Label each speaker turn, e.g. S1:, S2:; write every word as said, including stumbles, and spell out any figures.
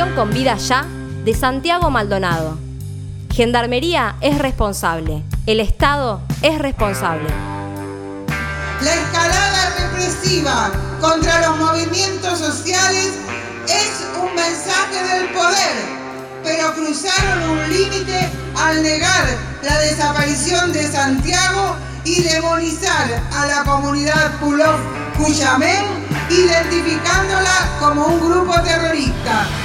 S1: desaparición con vida ya de Santiago Maldonado. Gendarmería es responsable, el Estado es responsable.
S2: La escalada represiva contra los movimientos sociales es un mensaje del poder, pero cruzaron un límite al negar la desaparición de Santiago y demonizar a la comunidad Pulov Cuyamén, identificándola como un grupo terrorista.